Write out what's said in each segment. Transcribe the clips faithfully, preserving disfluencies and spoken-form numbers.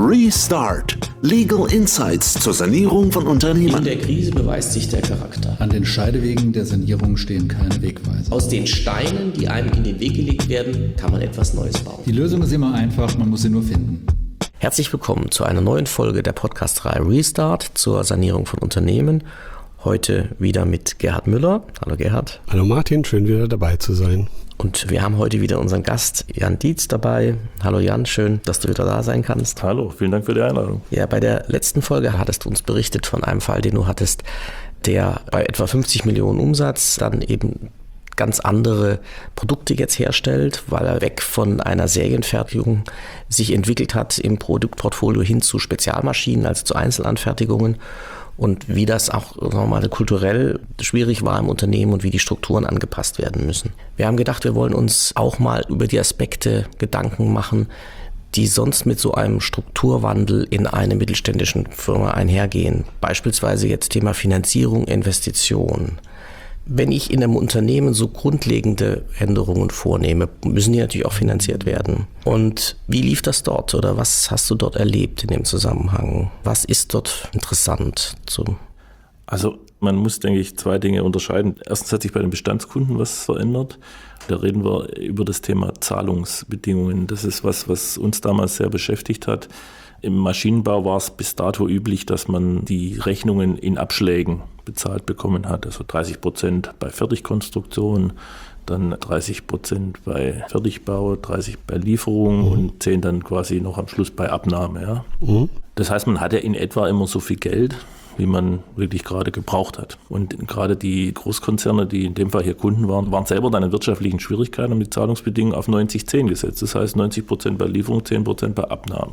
Restart. Legal Insights zur Sanierung von Unternehmen. In der Krise beweist sich der Charakter. An den Scheidewegen der Sanierung stehen keine Wegweiser. Aus den Steinen, die einem in den Weg gelegt werden, kann man etwas Neues bauen. Die Lösung ist immer einfach, man muss sie nur finden. Herzlich willkommen zu einer neuen Folge der Podcast-Reihe Restart zur Sanierung von Unternehmen. Heute wieder mit Gerhard Müller. Hallo Gerhard. Hallo Martin, schön wieder dabei zu sein. Und wir haben heute wieder unseren Gast Jan Dietz dabei. Hallo Jan, schön, dass du wieder da sein kannst. Hallo, vielen Dank für die Einladung. Ja, bei der letzten Folge hattest du uns berichtet von einem Fall, den du hattest, der bei etwa fünfzig Millionen Umsatz dann eben ganz andere Produkte jetzt herstellt, weil er weg von einer Serienfertigung sich entwickelt hat im Produktportfolio hin zu Spezialmaschinen, also zu Einzelanfertigungen. Und wie das auch sagen wir mal, kulturell schwierig war im Unternehmen und wie die Strukturen angepasst werden müssen. Wir haben gedacht, wir wollen uns auch mal über die Aspekte Gedanken machen, die sonst mit so einem Strukturwandel in einer mittelständischen Firma einhergehen. Beispielsweise jetzt Thema Finanzierung, Investition. Wenn ich in einem Unternehmen so grundlegende Änderungen vornehme, müssen die natürlich auch finanziert werden. Und wie lief das dort oder was hast du dort erlebt in dem Zusammenhang? Was ist dort interessant? Zum also man muss, denke ich, zwei Dinge unterscheiden. Erstens hat sich bei den Bestandskunden was verändert. Da reden wir über das Thema Zahlungsbedingungen. Das ist was, was uns damals sehr beschäftigt hat. Im Maschinenbau war es bis dato üblich, dass man die Rechnungen in Abschlägen bezahlt bekommen hat. Also dreißig Prozent bei Fertigkonstruktion, dann dreißig Prozent bei Fertigbau, dreißig bei Lieferung mhm. und zehn dann quasi noch am Schluss bei Abnahme. Ja. Mhm. Das heißt, man hatte in etwa immer so viel Geld, wie man wirklich gerade gebraucht hat. Und gerade die Großkonzerne, die in dem Fall hier Kunden waren, waren selber dann in wirtschaftlichen Schwierigkeiten und die Zahlungsbedingungen auf neunzig zehn gesetzt. Das heißt neunzig Prozent bei Lieferung, zehn Prozent bei Abnahme.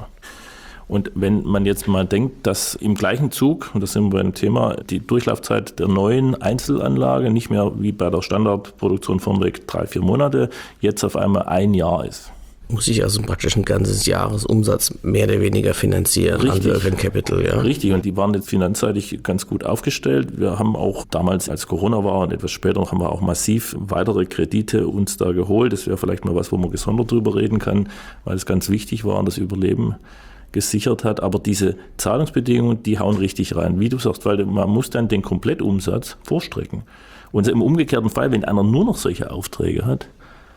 Und wenn man jetzt mal denkt, dass im gleichen Zug, und das sind wir beim Thema, die Durchlaufzeit der neuen Einzelanlage nicht mehr wie bei der Standardproduktion vorneweg drei, vier Monate, jetzt auf einmal ein Jahr ist. Muss ich also praktisch ein ganzes Jahresumsatz mehr oder weniger finanzieren. Richtig. An Working Capital, ja. Richtig, und die waren jetzt finanzseitig ganz gut aufgestellt. Wir haben auch damals, als Corona war und etwas später noch, haben wir auch massiv weitere Kredite uns da geholt. Das wäre vielleicht mal was, wo man gesondert drüber reden kann, weil es ganz wichtig war und das Überleben gesichert hat, aber diese Zahlungsbedingungen, die hauen richtig rein, wie du sagst, weil man muss dann den Komplettumsatz vorstrecken. Und im umgekehrten Fall, wenn einer nur noch solche Aufträge hat,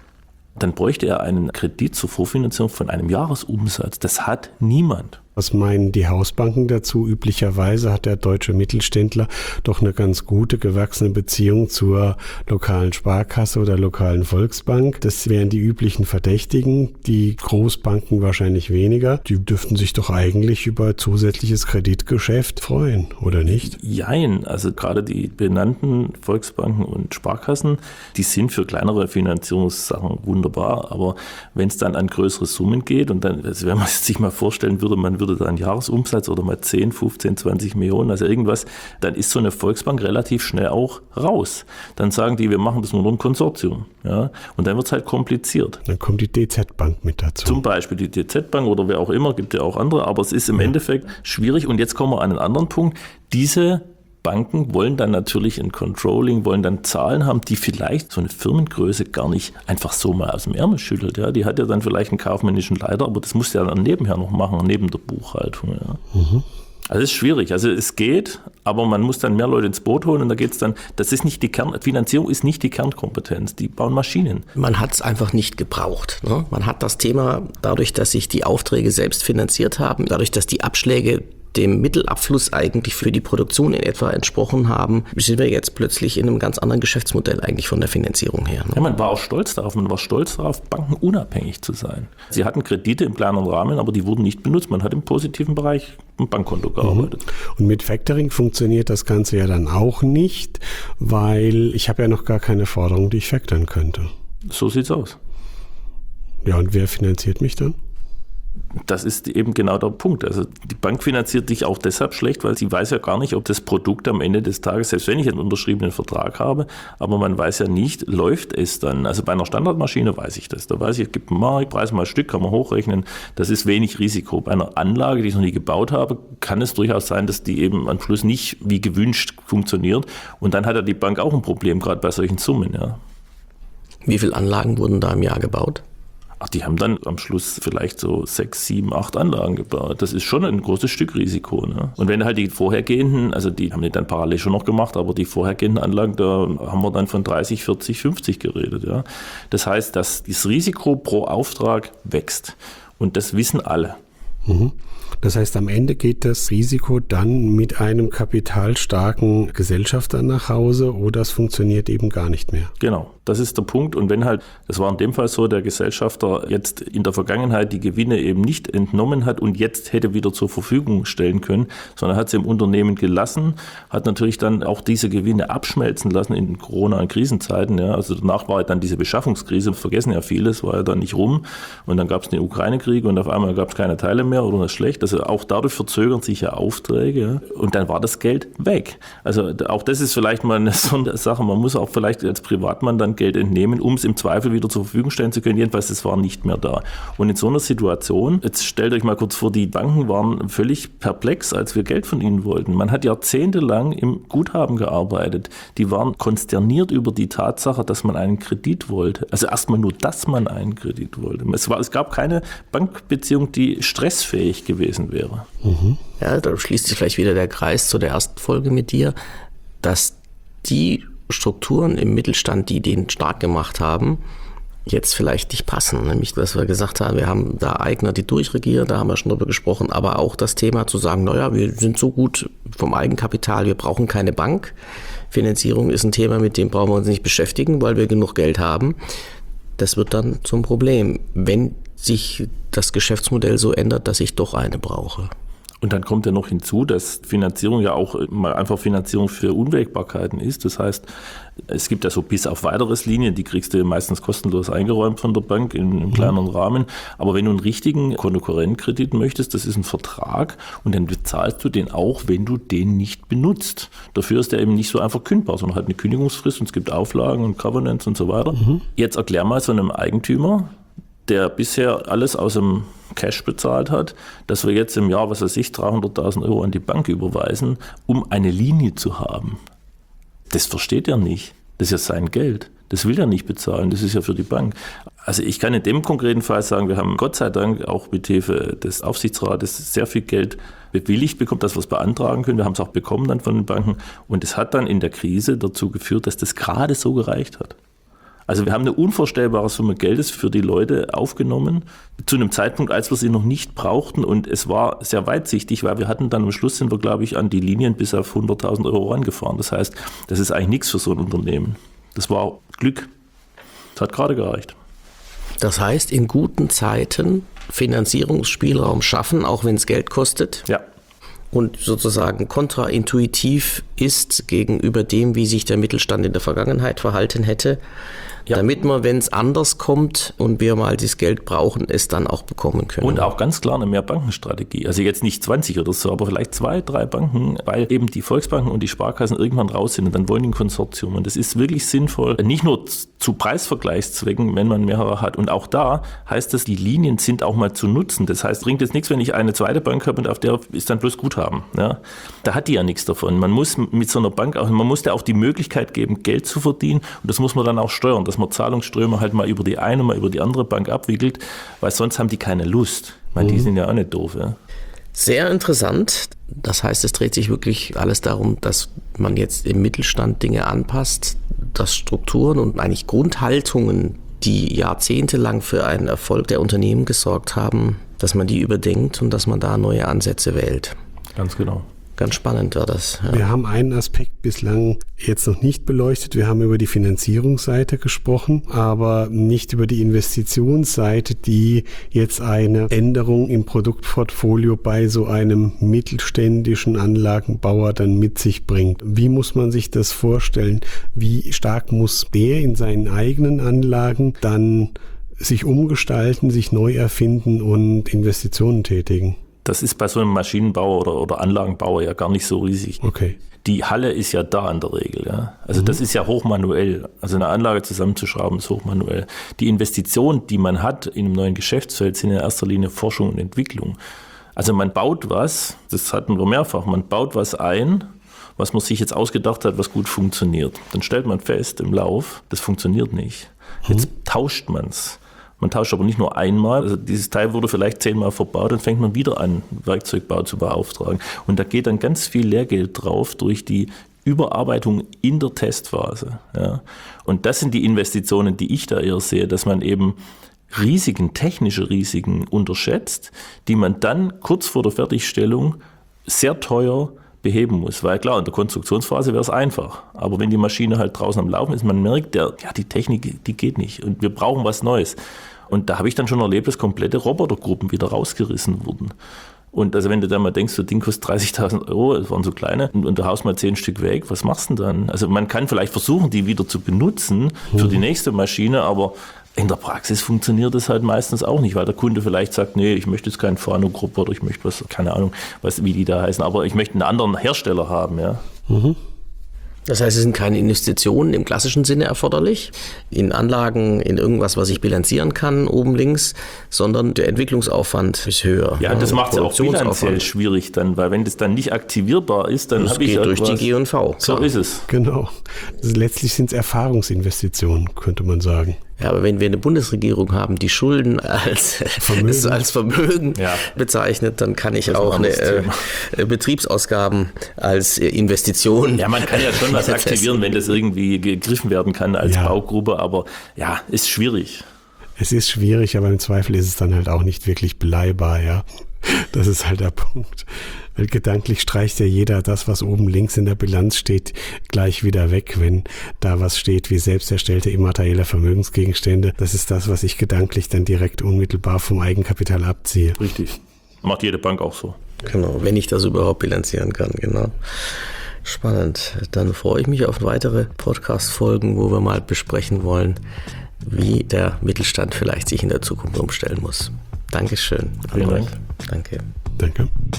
dann bräuchte er einen Kredit zur Vorfinanzierung von einem Jahresumsatz. Das hat niemand. Was meinen die Hausbanken dazu? Üblicherweise hat der deutsche Mittelständler doch eine ganz gute, gewachsene Beziehung zur lokalen Sparkasse oder lokalen Volksbank. Das wären die üblichen Verdächtigen, die Großbanken wahrscheinlich weniger. Die dürften sich doch eigentlich über zusätzliches Kreditgeschäft freuen, oder nicht? Jein, also gerade die benannten Volksbanken und Sparkassen, die sind für kleinere Finanzierungssachen wunderbar, aber wenn es dann an größere Summen geht und dann, also wenn man sich mal vorstellen würde, man würde da einen Jahresumsatz oder mal zehn, fünfzehn, zwanzig Millionen, also irgendwas, dann ist so eine Volksbank relativ schnell auch raus. Dann sagen die, wir machen das nur noch ein Konsortium. Ja? Und dann wird es halt kompliziert. Dann kommt die D Z-Bank mit dazu. Zum Beispiel die D Z-Bank oder wer auch immer, gibt ja auch andere, aber es ist im ja. Endeffekt schwierig. Und jetzt kommen wir an einen anderen Punkt. Diese Banken wollen dann natürlich ein Controlling, wollen dann Zahlen haben, die vielleicht so eine Firmengröße gar nicht einfach so mal aus dem Ärmel schüttelt. Ja. Die hat ja dann vielleicht einen kaufmännischen Leiter, aber das muss ja dann nebenher noch machen, neben der Buchhaltung. Ja. Mhm. Also es ist schwierig. Also es geht, aber man muss dann mehr Leute ins Boot holen und da geht es dann, das ist nicht die Kern, Finanzierung ist nicht die Kernkompetenz, die bauen Maschinen. Man hat es einfach nicht gebraucht. Ne? Man hat das Thema, dadurch, dass sich die Aufträge selbst finanziert haben, dadurch, dass die Abschläge dem Mittelabfluss eigentlich für die Produktion in etwa entsprochen haben, sind wir jetzt plötzlich in einem ganz anderen Geschäftsmodell eigentlich von der Finanzierung her. Ne? Ja, man war auch stolz darauf, man war stolz darauf, bankenunabhängig zu sein. Sie hatten Kredite im kleineren Rahmen, aber die wurden nicht benutzt. Man hat im positiven Bereich ein Bankkonto gearbeitet. Und mit Factoring funktioniert das Ganze ja dann auch nicht, weil ich habe ja noch gar keine Forderung, die ich factoren könnte. So sieht's aus. Ja, und wer finanziert mich dann? Das ist eben genau der Punkt. Also die Bank finanziert dich auch deshalb schlecht, weil sie weiß ja gar nicht, ob das Produkt am Ende des Tages, selbst wenn ich einen unterschriebenen Vertrag habe, aber man weiß ja nicht, läuft es dann. Also bei einer Standardmaschine weiß ich das. Da weiß ich, es gibt einen Marktpreis mal Stück, kann man hochrechnen. Das ist wenig Risiko. Bei einer Anlage, die ich noch nie gebaut habe, kann es durchaus sein, dass die eben am Schluss nicht wie gewünscht funktioniert. Und dann hat ja die Bank auch ein Problem, gerade bei solchen Summen. Ja. Wie viele Anlagen wurden da im Jahr gebaut? Ach, die haben dann am Schluss vielleicht so sechs, sieben, acht Anlagen gebaut. Das ist schon ein großes Stück Risiko. Ne? Und wenn halt die vorhergehenden, also die haben die dann parallel schon noch gemacht, aber die vorhergehenden Anlagen, da haben wir dann von dreißig, vierzig, fünfzig geredet. Ja? Das heißt, dass das Risiko pro Auftrag wächst. Und das wissen alle. Mhm. Das heißt, am Ende geht das Risiko dann mit einem kapitalstarken Gesellschafter nach Hause oder es funktioniert eben gar nicht mehr. Genau, das ist der Punkt. Und wenn halt, das war in dem Fall so, der Gesellschafter jetzt in der Vergangenheit die Gewinne eben nicht entnommen hat und jetzt hätte wieder zur Verfügung stellen können, sondern hat sie im Unternehmen gelassen, hat natürlich dann auch diese Gewinne abschmelzen lassen in Corona- und Krisenzeiten. Ja. Also danach war dann diese Beschaffungskrise, vergessen ja vieles, war ja dann nicht rum. Und dann gab es den Ukraine-Krieg und auf einmal gab es keine Teile mehr oder das schlecht. Also auch dadurch verzögern sich ja Aufträge und dann war das Geld weg. Also auch das ist vielleicht mal eine Sondersache. Man muss auch vielleicht als Privatmann dann Geld entnehmen, um es im Zweifel wieder zur Verfügung stellen zu können. Jedenfalls, es war nicht mehr da. Und in so einer Situation, jetzt stellt euch mal kurz vor, die Banken waren völlig perplex, als wir Geld von ihnen wollten. Man hat jahrzehntelang im Guthaben gearbeitet. Die waren konsterniert über die Tatsache, dass man einen Kredit wollte. Also erstmal nur, dass man einen Kredit wollte. Es, war, es gab keine Bankbeziehung, die stressfähig gewesen wäre. Mhm. Ja, da schließt sich vielleicht wieder der Kreis zu der ersten Folge mit dir, dass die Strukturen im Mittelstand, die den stark gemacht haben, jetzt vielleicht nicht passen. Nämlich, was wir gesagt haben, wir haben da Eigner, die durchregieren, da haben wir schon drüber gesprochen, aber auch das Thema zu sagen, naja, wir sind so gut vom Eigenkapital, wir brauchen keine Bank. Finanzierung ist ein Thema, mit dem brauchen wir uns nicht beschäftigen, weil wir genug Geld haben. Das wird dann zum Problem, wenn sich das Geschäftsmodell so ändert, dass ich doch eine brauche. Und dann kommt ja noch hinzu, dass Finanzierung ja auch mal einfach Finanzierung für Unwägbarkeiten ist. Das heißt, es gibt ja so bis auf weiteres Linien, die kriegst du meistens kostenlos eingeräumt von der Bank in einem kleineren Rahmen. Aber wenn du einen richtigen Kontokorrentkredit möchtest, das ist ein Vertrag und dann bezahlst du den auch, wenn du den nicht benutzt. Dafür ist der eben nicht so einfach kündbar, sondern hat eine Kündigungsfrist und es gibt Auflagen und Covenants und so weiter. Mhm. Jetzt erklär mal so einem Eigentümer, der bisher alles aus dem Cash bezahlt hat, dass wir jetzt im Jahr, was weiß ich, dreihunderttausend Euro an die Bank überweisen, um eine Linie zu haben. Das versteht er nicht. Das ist ja sein Geld. Das will er nicht bezahlen. Das ist ja für die Bank. Also ich kann in dem konkreten Fall sagen, wir haben Gott sei Dank auch mit Hilfe des Aufsichtsrates sehr viel Geld bewilligt bekommen, dass wir es beantragen können. Wir haben es auch bekommen dann von den Banken. Und es hat dann in der Krise dazu geführt, dass das gerade so gereicht hat. Also wir haben eine unvorstellbare Summe Geldes für die Leute aufgenommen, zu einem Zeitpunkt, als wir sie noch nicht brauchten. Und es war sehr weitsichtig, weil wir hatten dann am Schluss, sind wir, glaube ich, an die Linien bis auf hunderttausend Euro rangefahren. Das heißt, das ist eigentlich nichts für so ein Unternehmen. Das war Glück. Das hat gerade gereicht. Das heißt, in guten Zeiten Finanzierungsspielraum schaffen, auch wenn es Geld kostet. Ja. Und sozusagen kontraintuitiv ist gegenüber dem, wie sich der Mittelstand in der Vergangenheit verhalten hätte, ja. Damit man, wenn es anders kommt und wir mal das Geld brauchen, es dann auch bekommen können. Und auch ganz klar eine Mehrbankenstrategie. Also jetzt nicht zwanzig oder so, aber vielleicht zwei, drei Banken, weil eben die Volksbanken und die Sparkassen irgendwann raus sind und dann wollen die ein Konsortium. Und das ist wirklich sinnvoll, nicht nur zu Preisvergleichszwecken, wenn man mehrere hat. Und auch da heißt es, die Linien sind auch mal zu nutzen. Das heißt, bringt jetzt nichts, wenn ich eine zweite Bank habe und auf der ist dann bloß Guthaben. Ja? Da hat die ja nichts davon. Man muss mit so einer Bank auch, man muss der auch die Möglichkeit geben, Geld zu verdienen. Und das muss man dann auch steuern, dass man Zahlungsströme halt mal über die eine, mal über die andere Bank abwickelt, weil sonst haben die keine Lust. Ich meine, die sind ja auch nicht doof. Ja. Sehr interessant. Das heißt, es dreht sich wirklich alles darum, dass man jetzt im Mittelstand Dinge anpasst, dass Strukturen und eigentlich Grundhaltungen, die jahrzehntelang für einen Erfolg der Unternehmen gesorgt haben, dass man die überdenkt und dass man da neue Ansätze wählt. Ganz genau. Ganz spannend war das. Ja. Wir haben einen Aspekt bislang jetzt noch nicht beleuchtet. Wir haben über die Finanzierungsseite gesprochen, aber nicht über die Investitionsseite, die jetzt eine Änderung im Produktportfolio bei so einem mittelständischen Anlagenbauer dann mit sich bringt. Wie muss man sich das vorstellen? Wie stark muss der in seinen eigenen Anlagen dann sich umgestalten, sich neu erfinden und Investitionen tätigen? Das ist bei so einem Maschinenbauer oder, oder Anlagenbauer ja gar nicht so riesig. Okay. Die Halle ist ja da in der Regel. Ja? Also mhm. das ist ja hochmanuell. Also eine Anlage zusammenzuschrauben ist hochmanuell. Die Investitionen, die man hat in einem neuen Geschäftsfeld, sind in erster Linie Forschung und Entwicklung. Also man baut was, das hatten wir mehrfach, man baut was ein, was man sich jetzt ausgedacht hat, was gut funktioniert. Dann stellt man fest im Lauf, das funktioniert nicht. Jetzt mhm. tauscht man es. Man tauscht aber nicht nur einmal. Also dieses Teil wurde vielleicht zehnmal verbaut, dann fängt man wieder an, Werkzeugbau zu beauftragen. Und da geht dann ganz viel Lehrgeld drauf durch die Überarbeitung in der Testphase. Ja. Und das sind die Investitionen, die ich da eher sehe, dass man eben Risiken, technische Risiken unterschätzt, die man dann kurz vor der Fertigstellung sehr teuer beheben muss. Weil klar, in der Konstruktionsphase wäre es einfach. Aber wenn die Maschine halt draußen am Laufen ist, man merkt, der, ja, die Technik, die geht nicht und wir brauchen was Neues. Und da habe ich dann schon erlebt, dass komplette Robotergruppen wieder rausgerissen wurden. Und also wenn du dann mal denkst, so Ding kostet dreißigtausend Euro, das waren so kleine, und, und du haust mal zehn Stück weg, was machst du denn dann? Also man kann vielleicht versuchen, die wieder zu benutzen für die nächste Maschine, aber in der Praxis funktioniert das halt meistens auch nicht, weil der Kunde vielleicht sagt, nee, ich möchte jetzt keinen Fanuc-Roboter, ich möchte was, keine Ahnung, was, wie die da heißen, aber ich möchte einen anderen Hersteller haben, ja. Mhm. Das heißt, es sind keine Investitionen im klassischen Sinne erforderlich, in Anlagen, in irgendwas, was ich bilanzieren kann, oben links, sondern der Entwicklungsaufwand ist höher. Ja, das macht es ja auch bilanziell schwierig dann, weil wenn das dann nicht aktivierbar ist, dann habe ich geht durch die G und V. So ist es. Genau. Also letztlich sind es Erfahrungsinvestitionen, könnte man sagen. Ja, aber wenn wir eine Bundesregierung haben, die Schulden als Vermögen, als Vermögen ja. bezeichnet, dann kann ich auch eine, äh, Betriebsausgaben als Investition. Ja, man kann ja schon was aktivieren, wenn das irgendwie gegriffen werden kann als ja. Baugruppe, aber ja, ist schwierig. Es ist schwierig, aber im Zweifel ist es dann halt auch nicht wirklich beleihbar, ja. Das ist halt der Punkt. Weil gedanklich streicht ja jeder das, was oben links in der Bilanz steht, gleich wieder weg, wenn da was steht wie selbst erstellte immaterielle Vermögensgegenstände. Das ist das, was ich gedanklich dann direkt unmittelbar vom Eigenkapital abziehe. Richtig. Macht jede Bank auch so. Genau, wenn ich das überhaupt bilanzieren kann, genau. Spannend. Dann freue ich mich auf weitere Podcast-Folgen, wo wir mal besprechen wollen, wie der Mittelstand vielleicht sich in der Zukunft umstellen muss. Dankeschön. Vielen Dank. Danke. Danke.